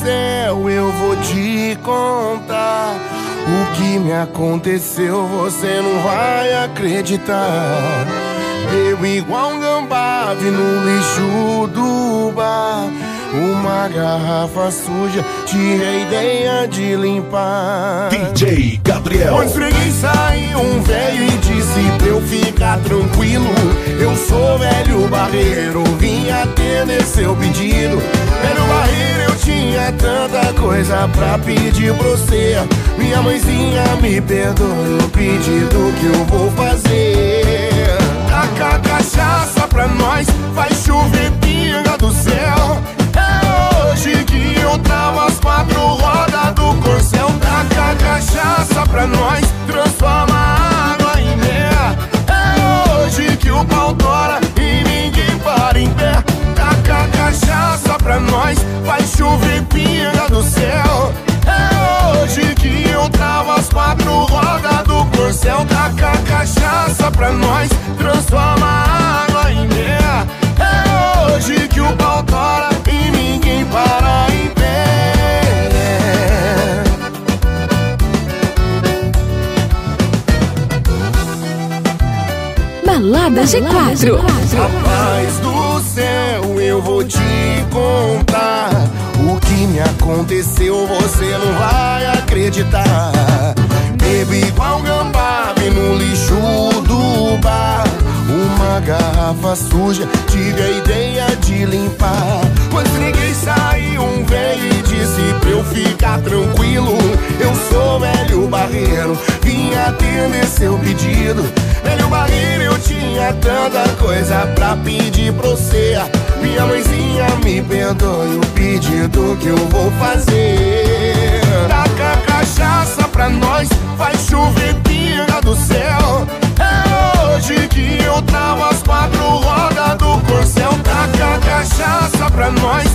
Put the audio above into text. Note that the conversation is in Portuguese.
céu, eu vou te contar o que me aconteceu, você não vai acreditar. Eu igual um gambá vi no lixo do bar, uma garrafa suja, tive a ideia de limpar. DJ Gabriel. Quando esfreguei saiu um velho e disse pra eu ficar tranquilo. Eu sou velho barreiro, vim atender seu pedido. Velho barreiro, eu tinha tanta coisa pra pedir pra você. Minha mãezinha me perdoe o pedido que eu vou fazer. Taca cachaça pra nós, vai chover pinga do céu. É hoje que eu travo as 4 rodas do corcel. Taca cachaça pra nós, transforma a água em mel. É hoje que o pau tora e ninguém para em pé. Taca cachaça pra nós, vai chover pinga do céu. É hoje que eu travo as 4 rodas do corcel. Taca cachaça pra nós, transforma a água em mel. É hoje que o pau tora e ninguém para em pé. Balada G4. Rapaz do céu, eu vou te contar o que me aconteceu, você não vai acreditar. Bebi igual gambá, vi no lixo do bar, uma garrafa suja, tive a ideia de limpar. Quando ninguém saiu um velho e disse pra eu ficar tranquilo. Eu sou velho barreiro, vim atender seu pedido. Velho barreiro, eu tinha tanta coisa pra pedir pra você. Minha mãezinha me perdoe o pedido que eu vou fazer. Taca cachaça pra nós, vai chover pinga do céu. É hoje que eu travo as 4 rodas do corcel. Taca cachaça pra nós,